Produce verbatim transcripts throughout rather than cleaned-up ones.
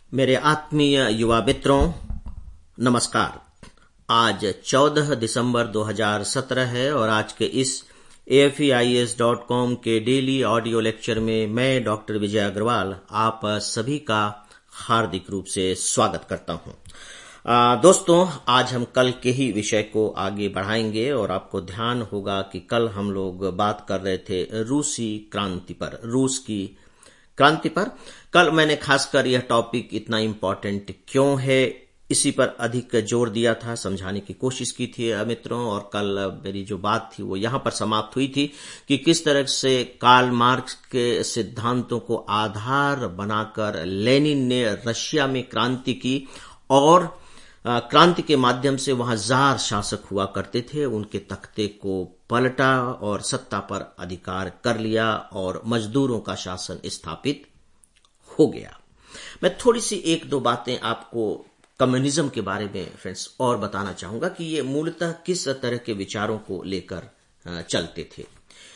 मेरे आत्मीय युवा मित्रों, नमस्कार। आज चौदह दिसंबर दो हज़ार सत्रह है और आज के इस A F E I S dot com के डेली ऑडियो लेक्चर में मैं डॉक्टर विजय अग्रवाल आप सभी का हार्दिक रूप से स्वागत करता हूं। आ, दोस्तों, आज हम कल के ही विषय को आगे बढ़ाएंगे और आपको ध्यान होगा कि कल हम लोग बात कर रहे थे रूसी क्रांति पर, रूस की क्रांति पर। कल मैंने खासकर यह टॉपिक इतना इम्पोर्टेंट क्यों है इसी पर अधिक जोर दिया था, समझाने की कोशिश की थी मित्रों। और कल मेरी जो बात थी वो यहां पर समाप्त हुई थी कि किस तरह से कार्ल मार्क्स के सिद्धांतों को आधार बनाकर लेनिन ने रशिया में क्रांति की और क्रांति के माध्यम से वहां जार शासक हुआ करते थे, उनके तख्ते को पलटा और सत्ता पर अधिकार कर लिया और मजदूरों का शासन स्थापित हो गया। मैं थोड़ी सी एक दो बातें आपको कम्युनिज्म के बारे में फ्रेंड्स और बताना चाहूंगा कि ये मूलतः किस तरह के विचारों को लेकर चलते थे।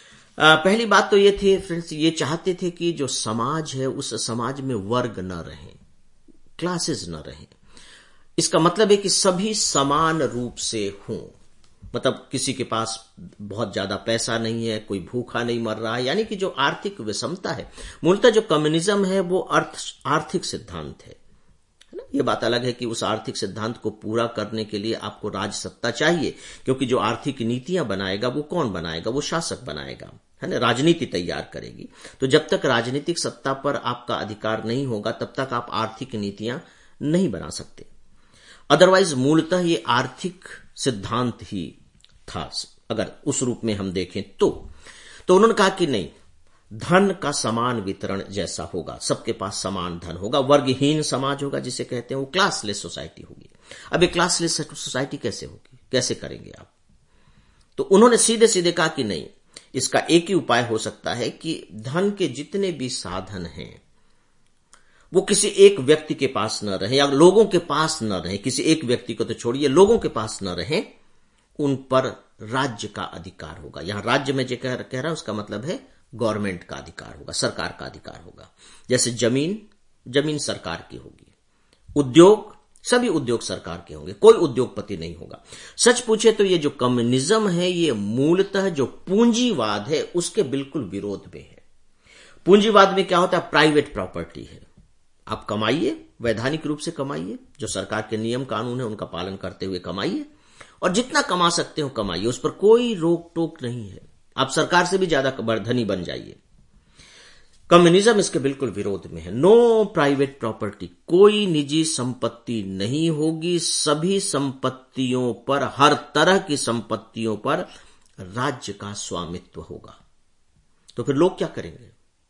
पहली बात तो ये थी फ्रेंड्स, ये चाहते थे कि जो समाज है उस समाज में वर्ग न रहे, क्लासेस न रहे। इसका मतलब है कि सभी समान रूप से हों, मतलब किसी के पास बहुत ज्यादा पैसा नहीं है, कोई भूखा नहीं मर रहा है, यानी कि जो आर्थिक विषमता है। मूलतः जो कम्युनिज्म है वो अर्थ आर्थिक सिद्धांत है ना। ये बात अलग है कि उस आर्थिक सिद्धांत को पूरा करने के लिए आपको राजसत्ता चाहिए, क्योंकि जो आर्थिक नीतियां बनाएगा वो कौन बनाएगा? वो शासक बनाएगा, है ना, राजनीति तैयार करेगी। तो जब तक राजनीतिक सत्ता पर आपका अधिकार नहीं होगा तब तक आप आर्थिक नीतियां नहीं बना सकते। अदरवाइज मूलतः ये आर्थिक सिद्धांत ही था अगर उस रूप में हम देखें तो तो उन्होंने कहा कि नहीं, धन का समान वितरण जैसा होगा, सबके पास समान धन होगा, वर्गहीन समाज होगा जिसे कहते हैं, वो क्लासलेस सोसाइटी होगी। अब ये क्लासलेस सोसाइटी कैसे होगी, कैसे करेंगे आप? तो उन्होंने सीधे सीधे कहा कि नहीं, इसका एक ही उपाय हो सकता है कि धन के जितने भी साधन हैं वो किसी एक व्यक्ति के पास न रहे या लोगों के पास न रहे, किसी एक व्यक्ति को तो छोड़िए, लोगों के पास न रहे, उन पर राज्य का अधिकार होगा। यहां राज्य में जो कह रहा है उसका मतलब है गवर्नमेंट का अधिकार होगा, सरकार का अधिकार होगा। जैसे जमीन जमीन सरकार की होगी, उद्योग सभी उद्योग सरकार के होंगे, कोई उद्योगपति नहीं होगा। सच पूछे तो ये जो कम्युनिज्म है ये मूलतः जो पूंजीवाद है उसके बिल्कुल विरोध में है। पूंजीवाद में क्या होता है? प्राइवेट प्रॉपर्टी है, आप कमाइए, वैधानिक रूप से कमाइए, जो सरकार के नियम कानून है उनका पालन करते हुए कमाइए और जितना कमा सकते हो कमाइए, उस पर कोई रोक टोक नहीं है। आप सरकार से भी ज्यादा धनी बन जाइए। कम्युनिज्म इसके बिल्कुल विरोध में है। नो प्राइवेट प्रॉपर्टी, कोई निजी संपत्ति नहीं होगी, सभी संपत्तियों पर, हर तरह की संपत्तियों पर राज्य का स्वामित्व होगा। तो फिर लोग क्या करेंगे?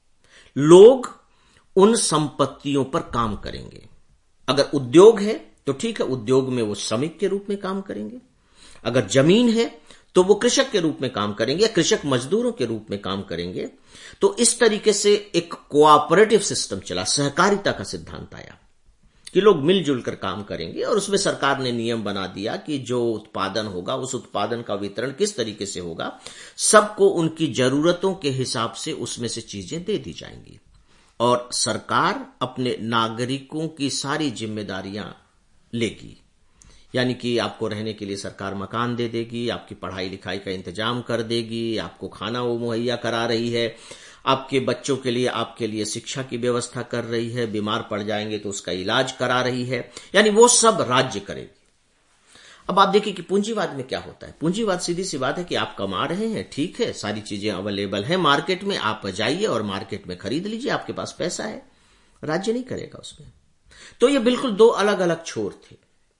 लोग उन संपत्तियों पर काम करेंगे। अगर उद्योग है तो ठीक है, उद्योग में वो श्रमिक के रूप में काम करेंगे। अगर जमीन है तो वो कृषक के रूप में काम करेंगे, कृषक मजदूरों के रूप में काम करेंगे। तो इस तरीके से एक कोऑपरेटिव सिस्टम चला, सहकारिता का सिद्धांत आया कि लोग मिलजुल कर काम करेंगे और उसमें सरकार ने नियम बना दिया कि जो उत्पादन होगा उस उत्पादन का वितरण किस तरीके से होगा, सबको उनकी जरूरतों के हिसाब से उसमें से चीजें दे दी जाएंगी और सरकार अपने नागरिकों की सारी जिम्मेदारियां लेगी। यानी कि आपको रहने के लिए सरकार मकान दे देगी, आपकी पढ़ाई लिखाई का इंतजाम कर देगी, आपको खाना वो मुहैया करा रही है, आपके बच्चों के लिए आपके लिए शिक्षा की व्यवस्था कर रही है, बीमार पड़ जाएंगे तो उसका इलाज करा रही है, यानी वो सब राज्य करेगी। अब आप देखिए कि पूंजीवाद में क्या होता है। पूंजीवाद सीधी सी बात है कि आप कमा रहे हैं, ठीक है, सारी चीजें अवेलेबल है मार्केट में, आप जाइए और मार्केट में खरीद लीजिए, आपके पास पैसा है, राज्य नहीं करेगा उसमें। तो ये बिल्कुल दो अलग अलग छोर थे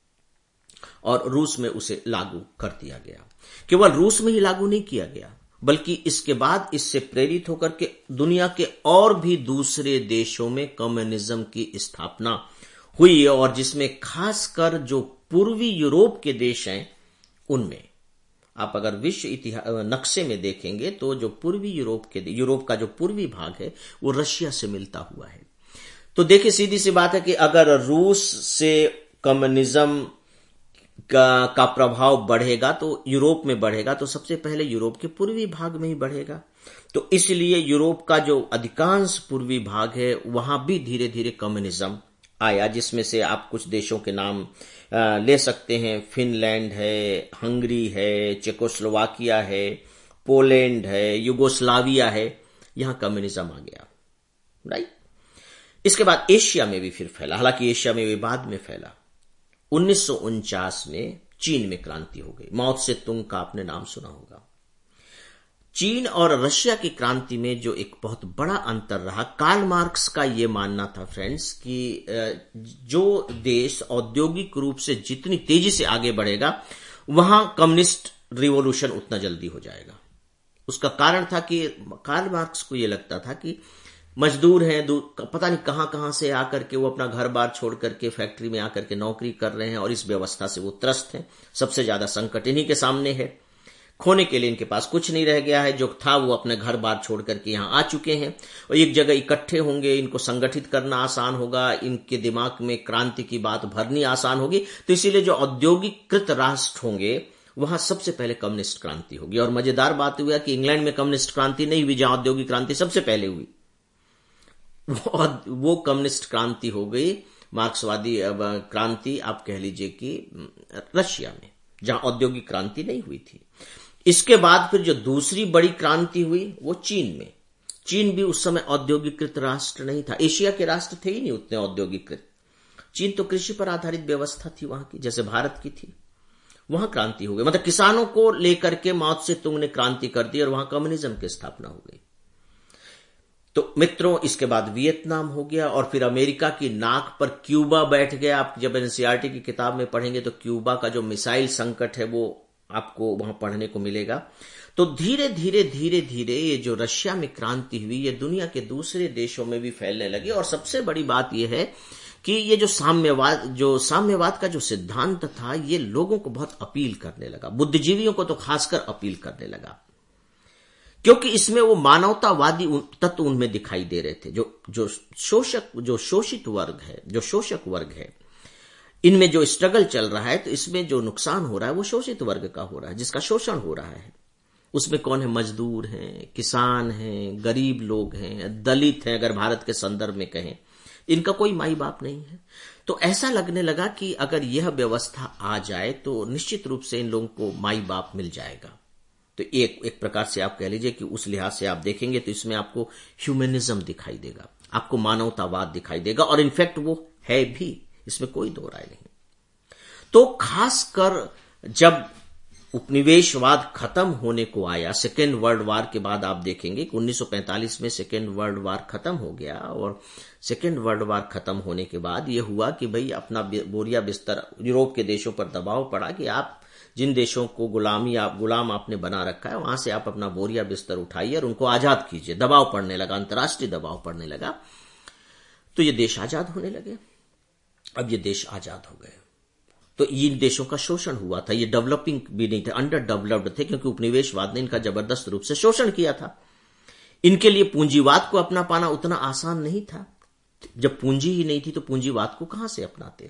और रूस में उसे लागू कर दिया गया। केवल रूस में ही लागू नहीं किया गया, बल्कि इसके बाद इससे प्रेरित होकर के दुनिया के और भी दूसरे देशों में कम्युनिज्म की स्थापना हुई और जिसमें खासकर जो पूर्वी यूरोप के देश हैं उनमें, आप अगर विश्व इतिहास नक्शे में देखेंगे तो जो पूर्वी यूरोप के यूरोप का जो पूर्वी भाग है वो रशिया से मिलता हुआ है। तो देखिए सीधी सी बात है कि अगर रूस से कम्युनिज्म का, का प्रभाव बढ़ेगा तो यूरोप में बढ़ेगा, तो सबसे पहले यूरोप के पूर्वी भाग में ही बढ़ेगा। तो इसलिए यूरोप का जो अधिकांश पूर्वी भाग है वहां भी धीरे धीरे कम्युनिज्म आया, जिसमें से आप कुछ देशों के नाम आ, ले सकते हैं। फिनलैंड है, हंगरी है, चेकोस्लोवाकिया है, पोलैंड है, युगोस्लाविया है। यहां कम्युनिज्म आ गया, राइट। इसके बाद एशिया में भी फिर फैला, हालांकि एशिया में भी बाद में फैला। उन्नीस सौ उनचास में चीन में क्रांति हो गई। माओ त्से तुंग का आपने नाम सुना होगा। चीन और रशिया की क्रांति में जो एक बहुत बड़ा अंतर रहा, कार्ल मार्क्स का यह मानना था फ्रेंड्स कि जो देश औद्योगिक रूप से जितनी तेजी से आगे बढ़ेगा वहां कम्युनिस्ट रिवॉल्यूशन उतना जल्दी हो जाएगा। उसका कारण था कि कार्ल मार्क्स को यह लगता था कि मजदूर हैं, पता नहीं कहां कहां से आकर के वो अपना घर बार छोड़ करके फैक्ट्री में आकर के नौकरी कर रहे हैं और इस व्यवस्था से वो त्रस्त हैं। सबसे ज्यादा संकट इन्हीं के सामने है। खोने के लिए इनके पास कुछ नहीं रह गया है। जो था वो अपने घर बार छोड़ करके यहां आ चुके हैं और एक जगह इकट्ठे होंगे, इनको संगठित करना आसान होगा, इनके दिमाग में क्रांति की बात भरनी आसान होगी। तो इसीलिए जो औद्योगिकृत राष्ट्र होंगे वहां सबसे पहले कम्युनिस्ट क्रांति होगी। और मजेदार बात हुआ कि इंग्लैंड में कम्युनिस्ट क्रांति नहीं हुई, जहां औद्योगिक क्रांति सबसे पहले हुई, वो कम्युनिस्ट क्रांति हो गई, मार्क्सवादी क्रांति आप कह लीजिए कि रशिया में, जहां औद्योगिक क्रांति नहीं हुई थी। इसके बाद फिर जो दूसरी बड़ी क्रांति हुई वो चीन में। चीन भी उस समय औद्योगिकृत राष्ट्र नहीं था, एशिया के राष्ट्र थे ही नहीं उतने औद्योगिकृत। चीन तो कृषि पर आधारित व्यवस्था थी वहां की, जैसे भारत की थी। वहां क्रांति हो गई, मतलब किसानों को लेकर के माओ त्से तुंग ने क्रांति कर दी और वहां कम्युनिज्म की स्थापना हो गई। तो मित्रों, इसके बाद वियतनाम हो गया और फिर अमेरिका की नाक पर क्यूबा बैठ गया। आप जब एनसीईआरटी की किताब में पढ़ेंगे तो क्यूबा का जो मिसाइल संकट है वो आपको वहां पढ़ने को मिलेगा। तो धीरे धीरे धीरे धीरे ये जो रशिया में क्रांति हुई ये दुनिया के दूसरे देशों में भी फैलने लगी। और सबसे बड़ी बात यह है कि ये जो साम्यवाद जो साम्यवाद का जो सिद्धांत था ये लोगों को बहुत अपील करने लगा, बुद्धिजीवियों को तो खासकर अपील करने लगा, क्योंकि इसमें वो मानवतावादी तत्व उनमें दिखाई दे रहे थे। जो जो शोषक जो शोषित वर्ग है, जो शोषक वर्ग है, इनमें जो स्ट्रगल चल रहा है, तो इसमें जो नुकसान हो रहा है वो शोषित वर्ग का हो रहा है, जिसका शोषण हो रहा है। उसमें कौन है? मजदूर हैं, किसान हैं, गरीब लोग हैं, दलित हैं, अगर भारत के संदर्भ में कहें, इनका कोई माई बाप नहीं है। तो ऐसा लगने लगा कि अगर यह व्यवस्था आ जाए तो निश्चित रूप से इन लोगों को माई बाप मिल जाएगा। तो एक एक प्रकार से आप कह लीजिए कि उस लिहाज से आप देखेंगे तो इसमें आपको ह्यूमनिज्म दिखाई देगा, आपको मानवतावाद दिखाई देगा, और इनफैक्ट वो है भी, इसमें कोई दो राय नहीं। तो खासकर जब उपनिवेशवाद खत्म होने को आया, सेकेंड वर्ल्ड वार के बाद आप देखेंगे कि उन्नीस सौ पैंतालीस में सेकेंड वर्ल्ड वार खत्म हो गया। और सेकेंड वर्ल्ड वार खत्म होने के बाद यह हुआ कि भाई अपना बोरिया बिस्तर, यूरोप के देशों पर दबाव पड़ा कि आप जिन देशों को गुलामी आप गुलाम आपने बना रखा है वहां से आप अपना बोरिया बिस्तर उठाइए और उनको आजाद कीजिए। दबाव पड़ने लगा, अंतर्राष्ट्रीय दबाव पड़ने लगा, तो ये देश आजाद होने लगे। अब ये देश आजाद हो गए तो इन देशों का शोषण हुआ था। ये डेवलपिंग भी नहीं थे, अंडर डेवलप्ड थे, क्योंकि उपनिवेशवाद ने इनका जबरदस्त रूप से शोषण किया था। इनके लिए पूंजीवाद को अपना पाना उतना आसान नहीं था। जब पूंजी ही नहीं थी तो पूंजीवाद को कहां से अपनाते?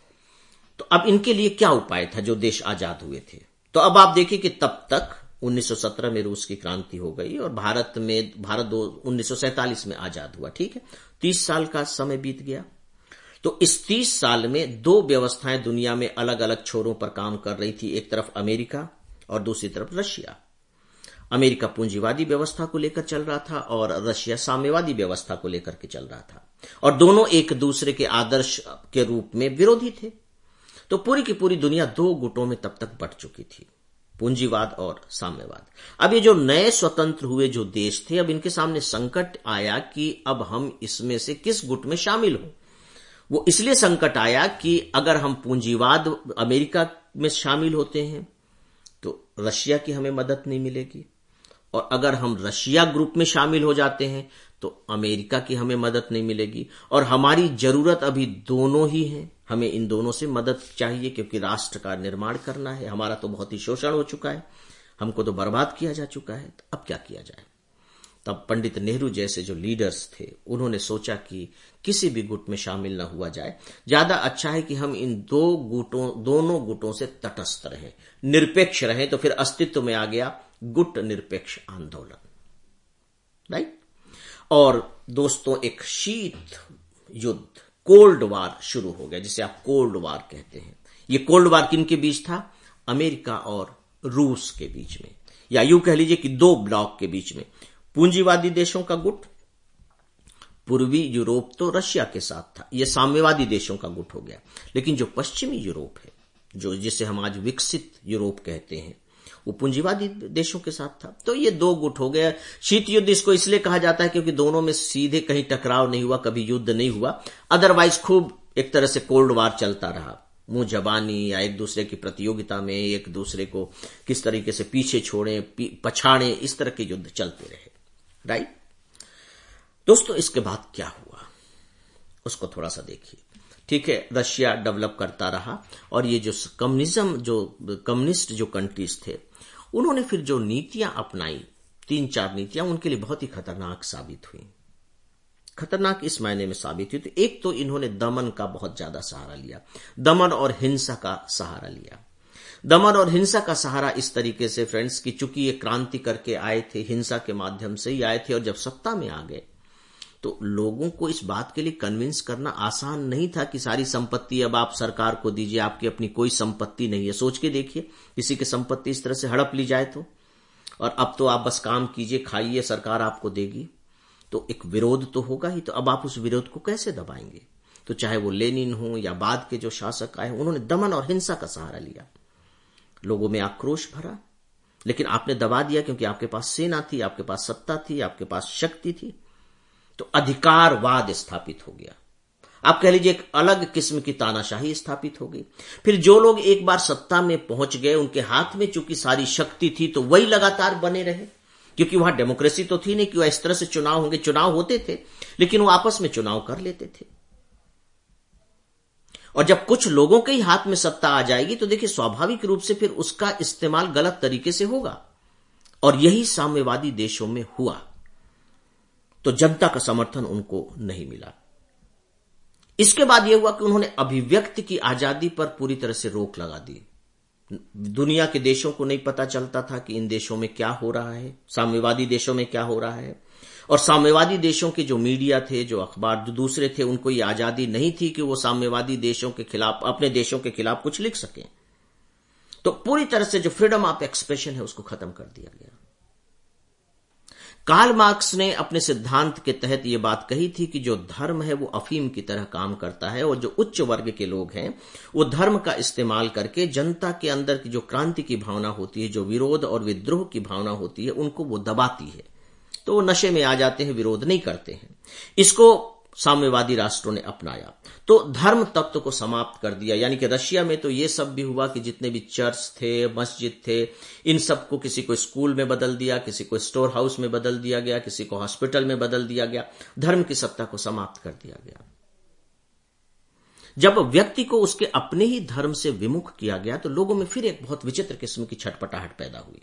तो अब इनके लिए क्या उपाय था जो देश आजाद हुए थे? तो अब आप देखिए कि तब तक उन्नीस सौ सत्रह में रूस की क्रांति हो गई और भारत में भारत उन्नीस सौ सैंतालीस में आजाद हुआ। ठीक है, तीस साल का समय बीत गया। तो इस तीस साल में दो व्यवस्थाएं दुनिया में अलग अलग छोरों पर काम कर रही थी, एक तरफ अमेरिका और दूसरी तरफ रशिया। अमेरिका पूंजीवादी व्यवस्था को लेकर चल रहा था और रशिया साम्यवादी व्यवस्था को लेकर के चल रहा था, और दोनों एक दूसरे के आदर्श के रूप में विरोधी थे। तो पूरी की पूरी दुनिया दो गुटों में तब तक बंट चुकी थी, पूंजीवाद और साम्यवाद। अब ये जो नए स्वतंत्र हुए जो देश थे, अब इनके सामने संकट आया कि अब हम इसमें से किस गुट में शामिल हों। वो इसलिए संकट आया कि अगर हम पूंजीवाद अमेरिका में शामिल होते हैं तो रशिया की हमें मदद नहीं मिलेगी, और अगर हम रशिया ग्रुप में शामिल हो जाते हैं तो अमेरिका की हमें मदद नहीं मिलेगी। और हमारी जरूरत अभी दोनों ही है, हमें इन दोनों से मदद चाहिए, क्योंकि राष्ट्र का निर्माण करना है। हमारा तो बहुत ही शोषण हो चुका है, हमको तो बर्बाद किया जा चुका है। तो अब क्या किया जाए? तब पंडित नेहरू जैसे जो लीडर्स थे उन्होंने सोचा कि किसी भी गुट में शामिल न हुआ जाए, ज्यादा अच्छा है कि हम इन दो गुटों दोनों गुटों से तटस्थ रहें, निरपेक्ष रहें। तो फिर अस्तित्व में आ गया गुट निरपेक्ष आंदोलन, राइट। और दोस्तों, एक शीत युद्ध कोल्ड वार शुरू हो गया, जिसे आप कोल्ड वार कहते हैं। ये कोल्ड वार किन के बीच था? अमेरिका और रूस के बीच में, या यूं कह लीजिए कि दो ब्लॉक के बीच में। पूंजीवादी देशों का गुट, पूर्वी यूरोप तो रशिया के साथ था, यह साम्यवादी देशों का गुट हो गया। लेकिन जो पश्चिमी यूरोप है, जो जिसे हम आज विकसित यूरोप कहते हैं, वो पूंजीवादी देशों के साथ था। तो ये दो गुट हो गया। शीत युद्ध इसको इसलिए कहा जाता है क्योंकि दोनों में सीधे कहीं टकराव नहीं हुआ, कभी युद्ध नहीं हुआ। अदरवाइज खूब एक तरह से कोल्ड वार चलता रहा, मुंह जबानी या एक दूसरे की प्रतियोगिता में एक दूसरे को किस तरीके से पीछे छोड़े, पछाड़े, इस तरह के युद्ध चलते रहे। राइट दोस्तों, इसके बाद क्या हुआ उसको थोड़ा सा देखिए। ठीक है, रशिया डेवलप करता रहा और ये जो कम्युनिज्म, जो कम्युनिस्ट जो कंट्रीज थे, उन्होंने फिर जो नीतियां अपनाई, तीन चार नीतियां, उनके लिए बहुत ही खतरनाक साबित हुई। खतरनाक इस मायने में साबित हुई तो एक तो इन्होंने दमन का बहुत ज्यादा सहारा लिया, दमन और हिंसा का सहारा लिया। दमन और हिंसा का सहारा इस तरीके से फ्रेंड्स कि चूंकि ये क्रांति करके आए थे, हिंसा के माध्यम से ही आए थे, और जब सत्ता में आ गए तो लोगों को इस बात के लिए कन्विंस करना आसान नहीं था कि सारी संपत्ति अब आप सरकार को दीजिए, आपकी अपनी कोई संपत्ति नहीं है। सोच के देखिए, किसी की संपत्ति इस तरह से हड़प ली जाए तो, और अब तो आप बस काम कीजिए, खाइए, सरकार आपको देगी, तो एक विरोध तो होगा ही। तो अब आप उस विरोध को कैसे दबाएंगे? तो चाहे वो लेनिन हो या बाद के जो शासक आए, उन्होंने दमन और हिंसा का सहारा लिया। लोगों में आक्रोश भरा, लेकिन आपने दबा दिया क्योंकि आपके पास सेना थी, आपके पास सत्ता थी, आपके पास शक्ति थी। तो अधिकारवाद स्थापित हो गया। आप कह लीजिए एक अलग किस्म की तानाशाही स्थापित हो गई। फिर जो लोग एक बार सत्ता में पहुंच गए, उनके हाथ में चूंकि सारी शक्ति थी, तो वही लगातार बने रहे, क्योंकि वहां डेमोक्रेसी तो थी नहीं कि वह इस तरह से चुनाव होंगे। चुनाव होते थे लेकिन वो आपस में चुनाव कर लेते थे। और जब कुछ लोगों के ही हाथ में सत्ता आ जाएगी तो देखिए स्वाभाविक रूप से फिर उसका इस्तेमाल गलत तरीके से होगा, और यही साम्यवादी देशों में हुआ। तो जनता का समर्थन उनको नहीं मिला। इसके बाद यह हुआ कि उन्होंने अभिव्यक्ति की आजादी पर पूरी तरह से रोक लगा दी। दुनिया के देशों को नहीं पता चलता था कि इन देशों में क्या हो रहा है, साम्यवादी देशों में क्या हो रहा है। और साम्यवादी देशों के जो मीडिया थे, जो अखबार, जो दूसरे थे, उनको ये आजादी नहीं थी कि वो साम्यवादी देशों के खिलाफ, अपने देशों के खिलाफ कुछ लिख सकें। तो पूरी तरह से जो फ्रीडम ऑफ एक्सप्रेशन है उसको खत्म कर दिया गया। कार्ल मार्क्स ने अपने सिद्धांत के तहत यह बात कही थी कि जो धर्म है वो अफीम की तरह काम करता है, और जो उच्च वर्ग के लोग हैं वो धर्म का इस्तेमाल करके जनता के अंदर की जो क्रांति की भावना होती है, जो विरोध और विद्रोह की भावना होती है, उनको वो दबाती है। तो वो नशे में आ जाते हैं, विरोध नहीं करते हैं। इसको साम्यवादी राष्ट्रों ने अपनाया, तो धर्म तत्व को समाप्त कर दिया। यानी कि रशिया में तो ये सब भी हुआ कि जितने भी चर्च थे, मस्जिद थे, इन सबको किसी को स्कूल में बदल दिया, किसी को स्टोर हाउस में बदल दिया गया, किसी को हॉस्पिटल में बदल दिया गया। धर्म की सत्ता को समाप्त कर दिया गया। जब व्यक्ति को उसके अपने ही धर्म से विमुख किया गया तो लोगों में फिर एक बहुत विचित्र किस्म की छटपटाहट पैदा हुई।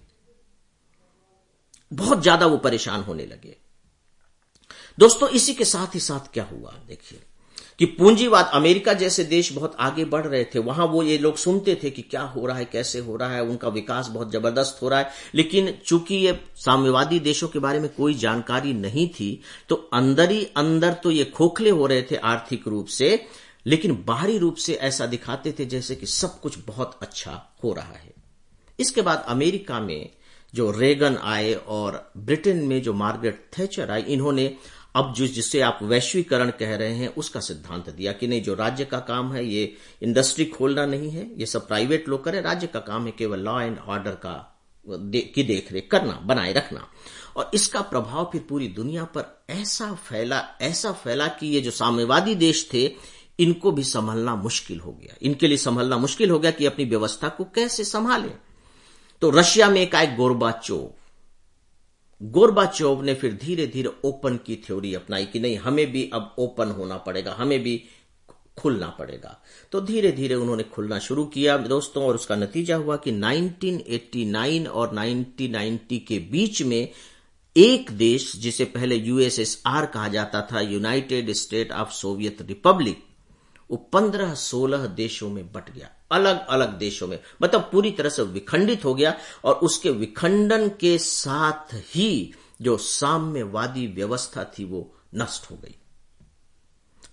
बहुत ज्यादा वो परेशान होने लगे। दोस्तों, इसी के साथ ही साथ क्या हुआ देखिए कि पूंजीवाद, अमेरिका जैसे देश बहुत आगे बढ़ रहे थे, वहां वो ये लोग सुनते थे कि क्या हो रहा है, कैसे हो रहा है, उनका विकास बहुत जबरदस्त हो रहा है। लेकिन चूंकि ये साम्यवादी देशों के बारे में कोई जानकारी नहीं थी, तो अंदर ही अंदर तो ये खोखले हो रहे थे आर्थिक रूप से, लेकिन बाहरी रूप से ऐसा दिखाते थे जैसे कि सब कुछ बहुत अच्छा हो रहा है। इसके बाद अमेरिका में जो रेगन आए और ब्रिटेन में जो मार्गरेट थैचर आई, इन्होंने अब जो जिसे आप वैश्वीकरण कह रहे हैं उसका सिद्धांत दिया कि नहीं, जो राज्य का काम है ये इंडस्ट्री खोलना नहीं है, ये सब प्राइवेट लोग करें, राज्य का काम है केवल लॉ एंड ऑर्डर का दे, की देखरेख करना, बनाए रखना। और इसका प्रभाव फिर पूरी दुनिया पर ऐसा फैला ऐसा फैला कि ये जो साम्यवादी देश थे इनको भी संभलना मुश्किल हो गया। इनके लिए संभलना मुश्किल हो गया कि अपनी व्यवस्था को कैसे संभालें। तो रशिया में एक आए गोर्बाचोव। गोर्बाचोव ने फिर धीरे धीरे ओपन की थ्योरी अपनाई कि नहीं, हमें भी अब ओपन होना पड़ेगा, हमें भी खुलना पड़ेगा। तो धीरे धीरे उन्होंने खुलना शुरू किया दोस्तों, और उसका नतीजा हुआ कि नाइनटीन एटी नाइन और नाइनटीन नाइंटी के बीच में एक देश जिसे पहले यूएसएसआर कहा जाता था, united state of soviet republic, वो पंद्रह सोलह देशों में बट गया, अलग अलग देशों में, मतलब पूरी तरह से विखंडित हो गया। और उसके विखंडन के साथ ही जो साम्यवादी व्यवस्था थी वो नष्ट हो गई।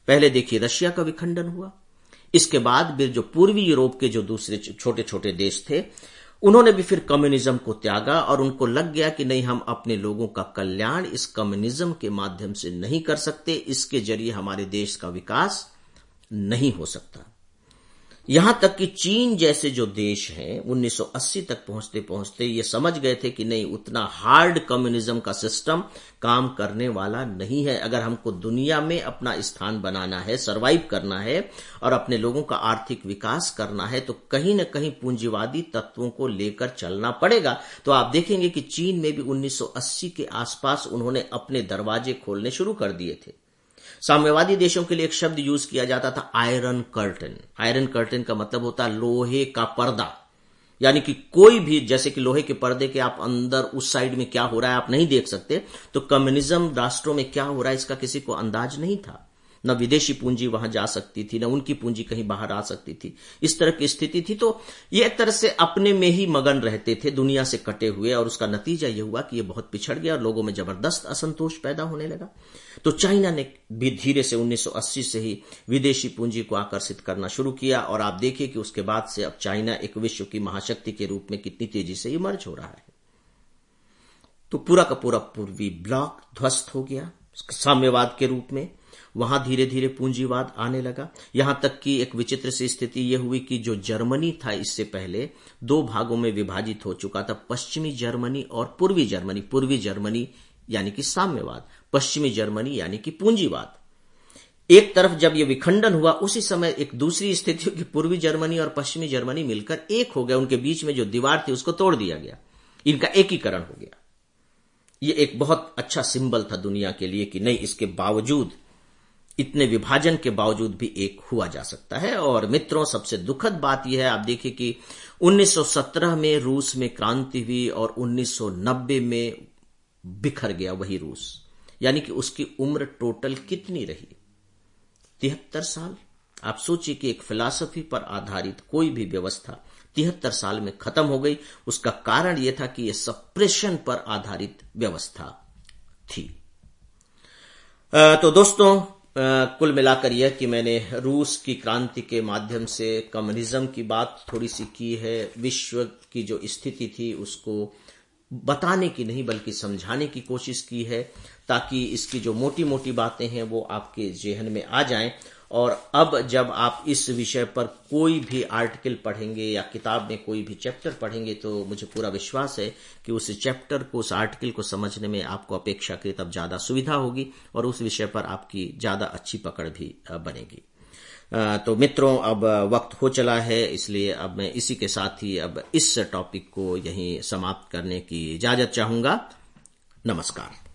पहले देखिए रशिया का विखंडन हुआ, इसके बाद फिर जो पूर्वी यूरोप के जो दूसरे छोटे छोटे देश थे उन्होंने भी फिर कम्युनिज्म को त्यागा और उनको लग गया कि नहीं, हम अपने लोगों का कल्याण इस कम्युनिज्म के माध्यम से नहीं कर सकते, इसके जरिए हमारे देश का विकास नहीं हो सकता। यहां तक कि चीन जैसे जो देश हैं उन्नीस सौ अस्सी तक पहुंचते पहुंचते ये समझ गए थे कि नहीं, उतना हार्ड कम्युनिज्म का सिस्टम काम करने वाला नहीं है। अगर हमको दुनिया में अपना स्थान बनाना है, सरवाइव करना है और अपने लोगों का आर्थिक विकास करना है तो कहीं न कहीं पूंजीवादी तत्वों को लेकर चलना पड़ेगा। तो आप देखेंगे कि चीन में भी उन्नीस सौ अस्सी के आसपास उन्होंने अपने दरवाजे खोलने शुरू कर दिए थे। साम्यवादी देशों के लिए एक शब्द यूज किया जाता था आयरन कर्टन। आयरन कर्टन का मतलब होता है लोहे का पर्दा, यानी कि कोई भी, जैसे कि लोहे के पर्दे के आप अंदर उस साइड में क्या हो रहा है आप नहीं देख सकते, तो कम्युनिज्म राष्ट्रों में क्या हो रहा है इसका किसी को अंदाज नहीं था। न विदेशी पूंजी वहां जा सकती थी, न उनकी पूंजी कहीं बाहर आ सकती थी, इस तरह की स्थिति थी। तो ये एक तरह से अपने में ही मगन रहते थे, दुनिया से कटे हुए, और उसका नतीजा यह हुआ कि ये बहुत पिछड़ गया और लोगों में जबरदस्त असंतोष पैदा होने लगा। तो चाइना ने भी धीरे से उन्नीस सौ अस्सी से ही विदेशी पूंजी को आकर्षित करना शुरू किया और आप देखिए कि उसके बाद से अब चाइना एक विश्व की महाशक्ति के रूप में कितनी तेजी से इमर्ज हो रहा है। तो पूरा का पूरा पूर्वी ब्लॉक ध्वस्त हो गया साम्यवाद के रूप में। वहां धीरे धीरे पूंजीवाद आने लगा, यहां तक कि एक विचित्र सी स्थिति यह हुई कि जो जर्मनी था इससे पहले दो भागों में विभाजित हो चुका था, पश्चिमी जर्मनी और पूर्वी जर्मनी। पूर्वी जर्मनी यानी कि साम्यवाद, पश्चिमी जर्मनी यानी कि पूंजीवाद। एक तरफ जब यह विखंडन हुआ उसी समय एक दूसरी स्थिति कि पूर्वी जर्मनी और पश्चिमी जर्मनी मिलकर एक हो गए, उनके बीच में जो दीवार थी उसको तोड़ दिया गया, इनका एकीकरण हो गया। यह एक बहुत अच्छा सिंबल था दुनिया के लिए कि नहीं, इसके बावजूद, इतने विभाजन के बावजूद भी एक हुआ जा सकता है। और मित्रों, सबसे दुखद बात यह है, आप देखिए कि उन्नीस सौ सत्रह में रूस में क्रांति हुई और उन्नीस सौ नब्बे में बिखर गया वही रूस, यानी कि उसकी उम्र टोटल कितनी रही? तिहत्तर साल। आप सोचिए कि एक फिलॉसफी पर आधारित कोई भी व्यवस्था तिहत्तर साल में खत्म हो गई। उसका कारण यह था कि यह सप्रेशन पर आधारित व्यवस्था थी। तो दोस्तों, कुल मिलाकर यह कि मैंने रूस की क्रांति के माध्यम से कम्युनिज्म की बात थोड़ी सी की है, विश्व की जो स्थिति थी उसको बताने की नहीं बल्कि समझाने की कोशिश की है, ताकि इसकी जो मोटी मोटी बातें हैं वो आपके जेहन में आ जाएं। और अब जब आप इस विषय पर कोई भी आर्टिकल पढ़ेंगे या किताब में कोई भी चैप्टर पढ़ेंगे तो मुझे पूरा विश्वास है कि उस चैप्टर को, उस आर्टिकल को समझने में आपको अपेक्षाकृत अब ज्यादा सुविधा होगी और उस विषय पर आपकी ज्यादा अच्छी पकड़ भी बनेगी। तो मित्रों, अब वक्त हो चला है, इसलिए अब मैं इसी के साथ ही अब इस टॉपिक को यहीं समाप्त करने की इजाजत चाहूंगा। नमस्कार।